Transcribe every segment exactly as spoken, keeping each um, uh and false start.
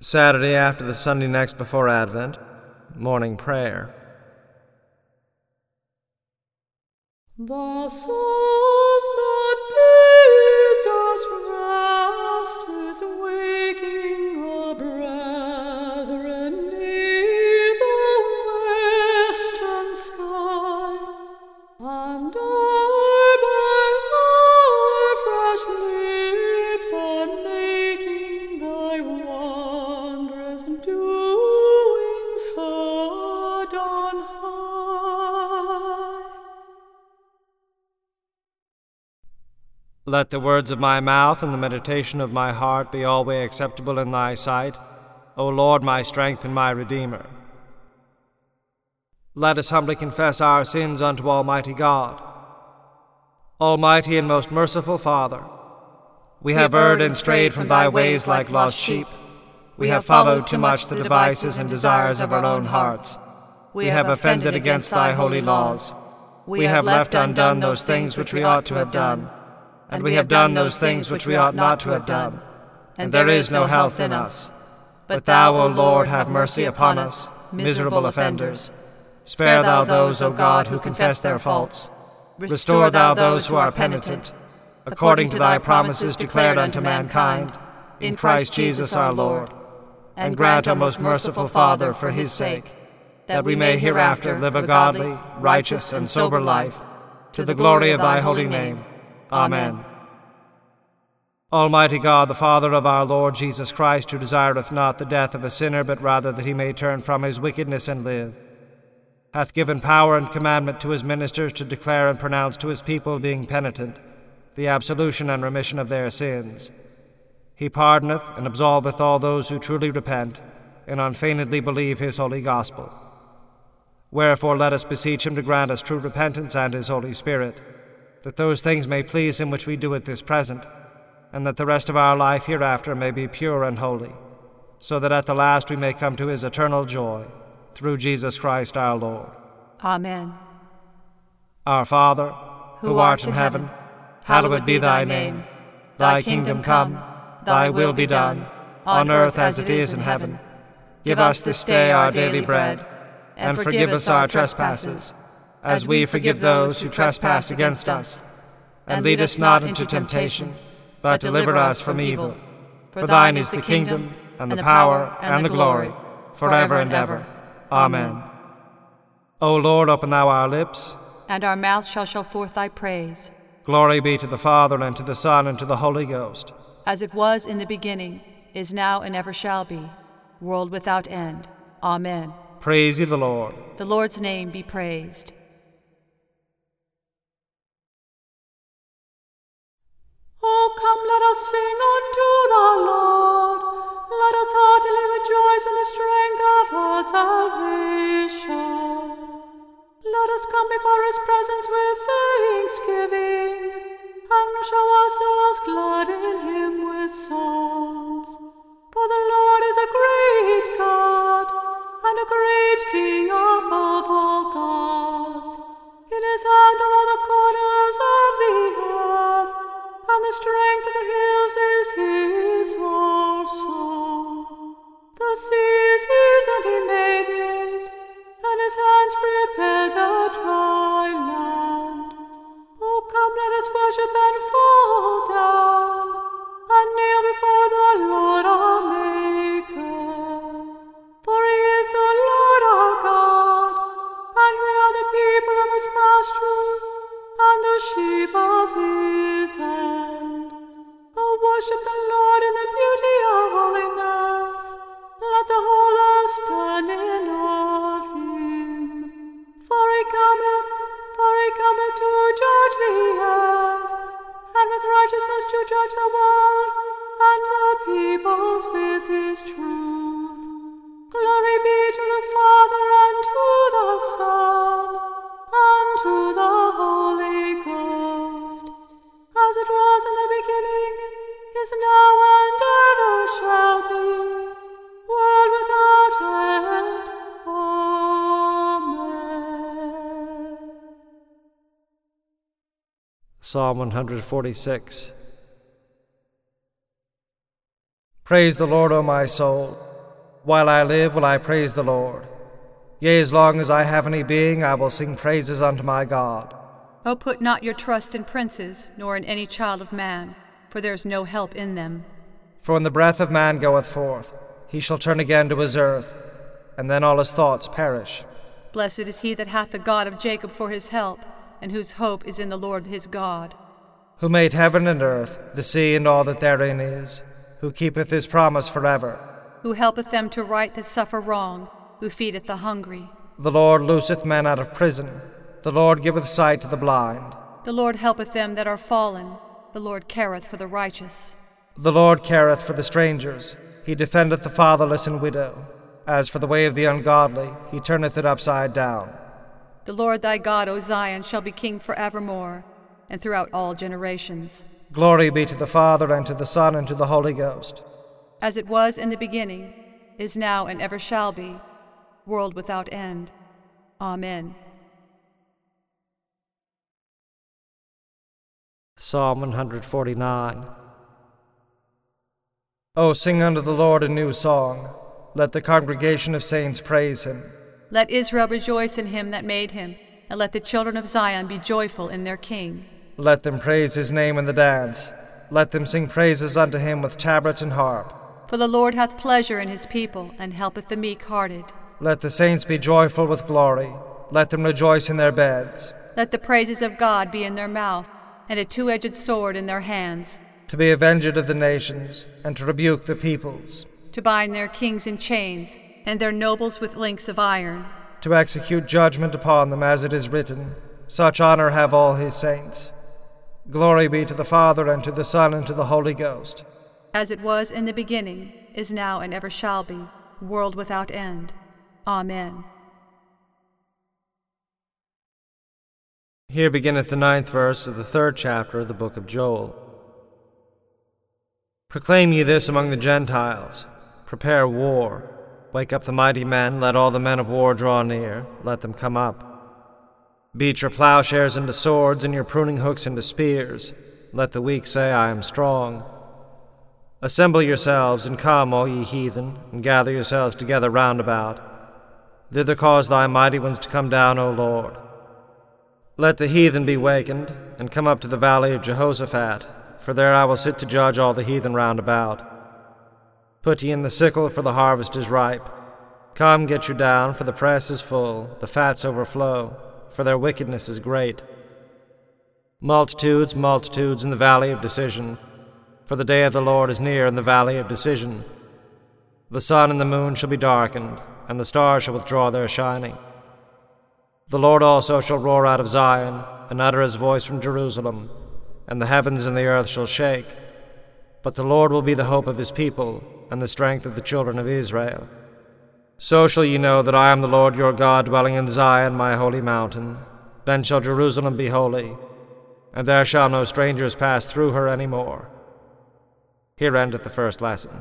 Saturday after the Sunday next before Advent, morning prayer. The sun that bids us rest is waking our brethren neath the western sky, and hour by hour fresh lips are making thy wondrous doings heard on high. Let the words of my mouth and the meditation of my heart be always acceptable in thy sight, O Lord, my strength and my Redeemer. Let us humbly confess our sins unto Almighty God. Almighty and most merciful Father, we have erred and strayed from thy ways like lost sheep. We have followed too much the devices and desires of our own hearts. We have offended against thy holy laws. We have left undone those things which we ought to have done. And we have done those things which we ought not to have done, and there is no health in us. But thou, O Lord, have mercy upon us, miserable offenders. Spare thou those, O God, who confess their faults. Restore thou those who are penitent, according to thy promises declared unto mankind, in Christ Jesus our Lord. And grant, O most merciful Father, for his sake, that we may hereafter live a godly, righteous, and sober life, to the glory of thy holy name. Amen. Almighty God, the Father of our Lord Jesus Christ, who desireth not the death of a sinner, but rather that he may turn from his wickedness and live, hath given power and commandment to his ministers to declare and pronounce to his people, being penitent, the absolution and remission of their sins. He pardoneth and absolveth all those who truly repent and unfeignedly believe his holy gospel. Wherefore let us beseech him to grant us true repentance and his Holy Spirit, that those things may please him which we do at this present, and that the rest of our life hereafter may be pure and holy, so that at the last we may come to his eternal joy, through Jesus Christ our Lord. Amen. Our Father, who, who art in heaven, hallowed be thy name. Thy kingdom come, thy will be done, on earth as it is in heaven. Give us this day our daily bread, and forgive us our trespasses, as we forgive those who trespass against us. And lead us not into temptation, but deliver us from evil. For thine is the kingdom, and the power, and the glory, forever and ever. Amen. O Lord, open thou our lips, and our mouth shall show forth thy praise. Glory be to the Father, and to the Son, and to the Holy Ghost. As it was in the beginning, is now, and ever shall be, world without end. Amen. Praise ye the Lord. The Lord's name be praised. Oh, come, let us sing unto the Lord. Let us heartily rejoice in the strength of our salvation. Let us come before his presence with thanksgiving, and show ourselves glad in him with psalms. For the Lord is a great God, and a great King above all gods. In his hand are all the corners of the earth, and the strength of the hills is his also. The seas his, and he made it, and his hands prepared the dry land. Oh, come, let us worship and fall down, and kneel before the Lord our Maker. For he is the Lord our God, and we are the people of his pasture, and the sheep of his hand. Oh, worship the Lord in the beauty of holiness. Let the whole earth stand in awe of him. For he cometh, for he cometh to judge the earth, and with righteousness to judge the world, and the peoples with his truth. Glory be to the Father, and to the Son, and to the Holy Ghost, as it was in the beginning, is now, and ever shall be, world without end. Amen. Psalm one forty-six. Praise the Lord, O my soul. While I live will I praise the Lord. Yea, as long as I have any being, I will sing praises unto my God. O put not your trust in princes, nor in any child of man, for there is no help in them. For when the breath of man goeth forth, he shall turn again to his earth, and then all his thoughts perish. Blessed is he that hath the God of Jacob for his help, and whose hope is in the Lord his God. Who made heaven and earth, the sea and all that therein is, who keepeth his promise forever. Who helpeth them to right that suffer wrong, who feedeth the hungry. The Lord looseth men out of prison. The Lord giveth sight to the blind. The Lord helpeth them that are fallen. The Lord careth for the righteous. The Lord careth for the strangers. He defendeth the fatherless and widow. As for the way of the ungodly, he turneth it upside down. The Lord thy God, O Zion, shall be king forevermore, and throughout all generations. Glory be to the Father, and to the Son, and to the Holy Ghost. As it was in the beginning, is now, and ever shall be, world without end. Amen. Psalm one forty-nine. O sing unto the Lord a new song. Let the congregation of saints praise him. Let Israel rejoice in him that made him, and let the children of Zion be joyful in their king. Let them praise his name in the dance. Let them sing praises unto him with tabret and harp. For the Lord hath pleasure in his people, and helpeth the meek-hearted. Let the saints be joyful with glory. Let them rejoice in their beds. Let the praises of God be in their mouth, and a two-edged sword in their hands, to be avenged of the nations, and to rebuke the peoples, to bind their kings in chains, and their nobles with links of iron, to execute judgment upon them as it is written, such honor have all his saints. Glory be to the Father, and to the Son, and to the Holy Ghost. As it was in the beginning, is now, and ever shall be, world without end. Amen. Here beginneth the ninth verse of the third chapter of the book of Joel. Proclaim ye this among the Gentiles. Prepare war. Wake up the mighty men. Let all the men of war draw near. Let them come up. Beat your plowshares into swords, and your pruning hooks into spears. Let the weak say, I am strong. Assemble yourselves, and come, all ye heathen, and gather yourselves together round about. Thither cause thy mighty ones to come down, O Lord. Let the heathen be wakened, and come up to the valley of Jehoshaphat, for there I will sit to judge all the heathen round about. Put ye in the sickle, for the harvest is ripe. Come, get you down, for the press is full, the fats overflow, for their wickedness is great. Multitudes, multitudes in the valley of decision, for the day of the Lord is near in the valley of decision. The sun and the moon shall be darkened, and the stars shall withdraw their shining. The Lord also shall roar out of Zion, and utter his voice from Jerusalem, and the heavens and the earth shall shake. But the Lord will be the hope of his people, and the strength of the children of Israel. So shall ye know that I am the Lord your God, dwelling in Zion, my holy mountain. Then shall Jerusalem be holy, and there shall no strangers pass through her any more. Here endeth the first lesson.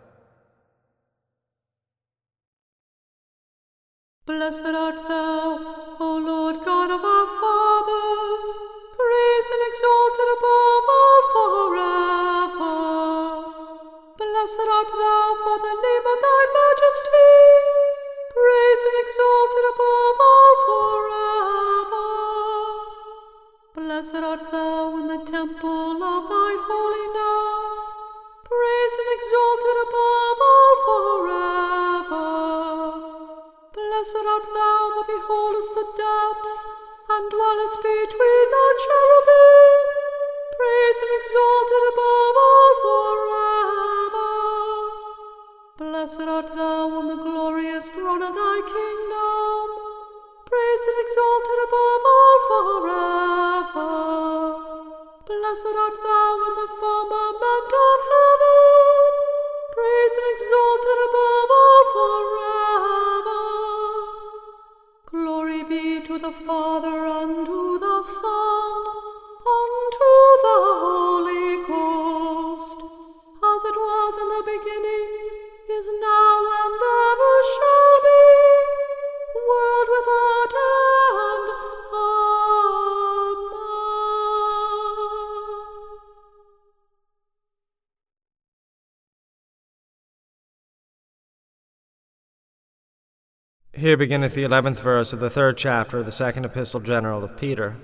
Blessed art thou, O Lord God of our fathers, praised and exalted above all forever. Blessed art thou for the name of thy majesty, praised and exalted above all forever. Blessed art thou in the temple of thy holiness, praised and exalted above all forever. Blessed art thou that beholdest the depths, and dwellest between the cherubim, praised and exalted above all forever. Blessed art thou on the glorious throne of thy kingdom, praised and exalted above all forever. Blessed art thou in the firmament of heaven, praised and exalted above all forever. Glory be to the Father, and to the Son, and to the Holy Ghost, as it was in the beginning, is now, and ever shall be, world without end. Here beginneth the eleventh verse of the third chapter of the second epistle general of Peter.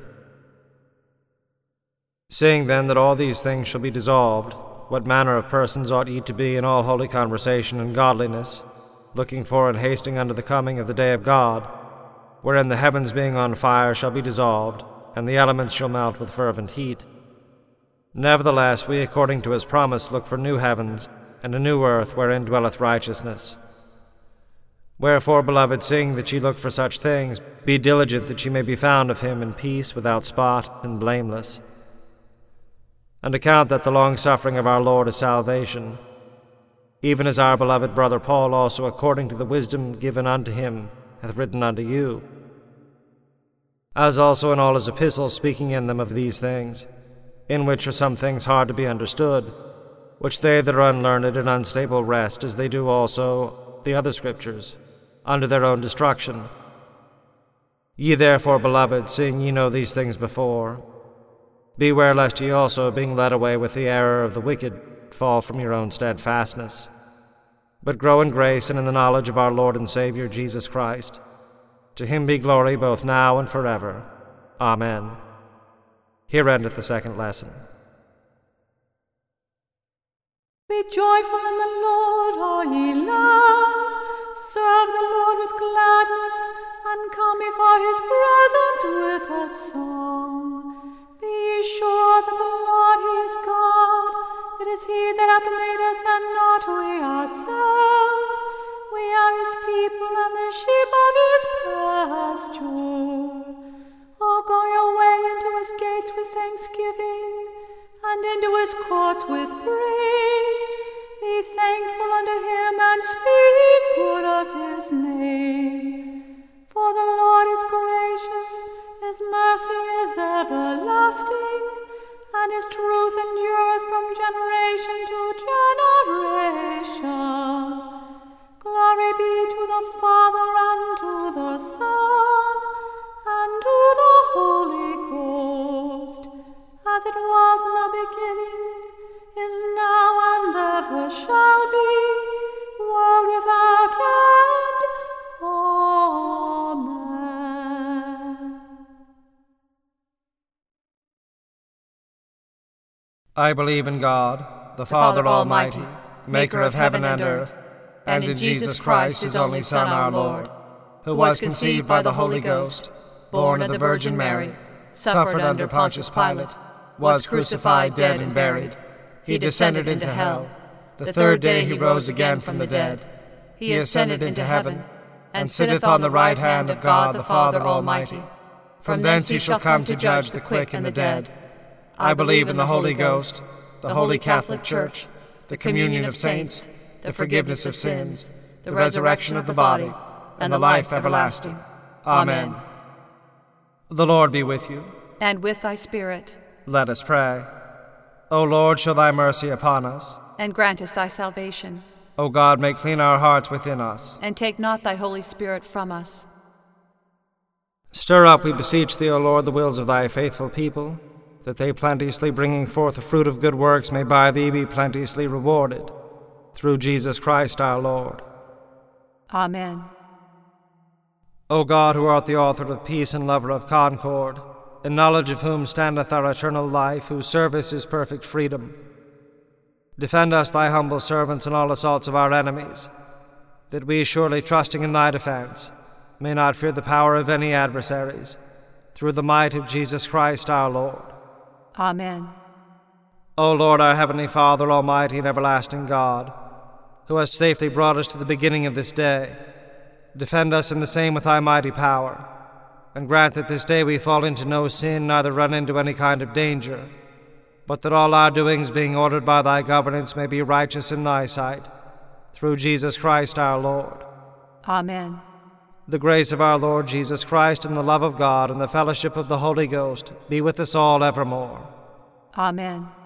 Seeing then that all these things shall be dissolved, what manner of persons ought ye to be in all holy conversation and godliness, looking for and hasting unto the coming of the day of God, wherein the heavens being on fire shall be dissolved, and the elements shall melt with fervent heat. Nevertheless, we according to his promise look for new heavens and a new earth wherein dwelleth righteousness. Wherefore, beloved, seeing that ye look for such things, be diligent that ye may be found of him in peace, without spot, and blameless. And account that the long-suffering of our Lord is salvation, even as our beloved brother Paul also, according to the wisdom given unto him, hath written unto you, as also in all his epistles, speaking in them of these things, in which are some things hard to be understood, which they that are unlearned and unstable wrest, as they do also the other scriptures, unto their own destruction. Ye therefore, beloved, seeing ye know these things before, beware lest ye also, being led away with the error of the wicked, fall from your own steadfastness. But grow in grace and in the knowledge of our Lord and Savior Jesus Christ. To him be glory both now and forever. Amen. Here endeth the second lesson. Be joyful in the Lord, all ye lands. Serve the Lord with gladness, and come before his presence with a song. Be ye sure that the Lord, he is God. It is he that hath made us, and not we ourselves. We are his people, and the sheep of his pasture. Oh, go your way into his gates with thanksgiving, and into his courts with praise. Be thankful unto him, and speak good of his name. For the Lord is gracious, his mercy is everlasting, and his truth endureth from generation to generation. Glory be to the Father, and to the Son, and to the Holy Ghost, as it was in the beginning, is now, and ever shall be, world without end. Amen. I believe in God, the, the Father, Father Almighty, Almighty, maker of heaven and earth, and in Jesus Christ, his only Son, our Lord, who was conceived by the Holy Ghost, born of the Virgin Mary, suffered under Pontius Pilate, was crucified, dead, and buried. He descended into hell. The third day he rose again from the dead. He ascended into heaven, and sitteth on the right hand of God the Father Almighty. From thence he shall come to judge the quick and the dead. I believe in the Holy Ghost, the Holy Catholic Church, the communion of saints, the forgiveness of sins, the resurrection of the body, and the life everlasting. Amen. The Lord be with you. And with thy spirit. Let us pray. O Lord, show thy mercy upon us. And grant us thy salvation. O God, make clean our hearts within us. And take not thy Holy Spirit from us. Stir up, we beseech thee, O Lord, the wills of thy faithful people, that they, plenteously bringing forth the fruit of good works, may by thee be plenteously rewarded. Through Jesus Christ our Lord. Amen. O God, who art the author of peace and lover of concord, in knowledge of whom standeth our eternal life, whose service is perfect freedom, defend us, thy humble servants, in all assaults of our enemies, that we, surely trusting in thy defense, may not fear the power of any adversaries, through the might of Jesus Christ our Lord. Amen. O Lord, our heavenly Father, almighty and everlasting God, who hast safely brought us to the beginning of this day, defend us in the same with thy mighty power, and grant that this day we fall into no sin, neither run into any kind of danger, but that all our doings, being ordered by thy governance, may be righteous in thy sight, through Jesus Christ our Lord. Amen. The grace of our Lord Jesus Christ, and the love of God, and the fellowship of the Holy Ghost be with us all evermore. Amen.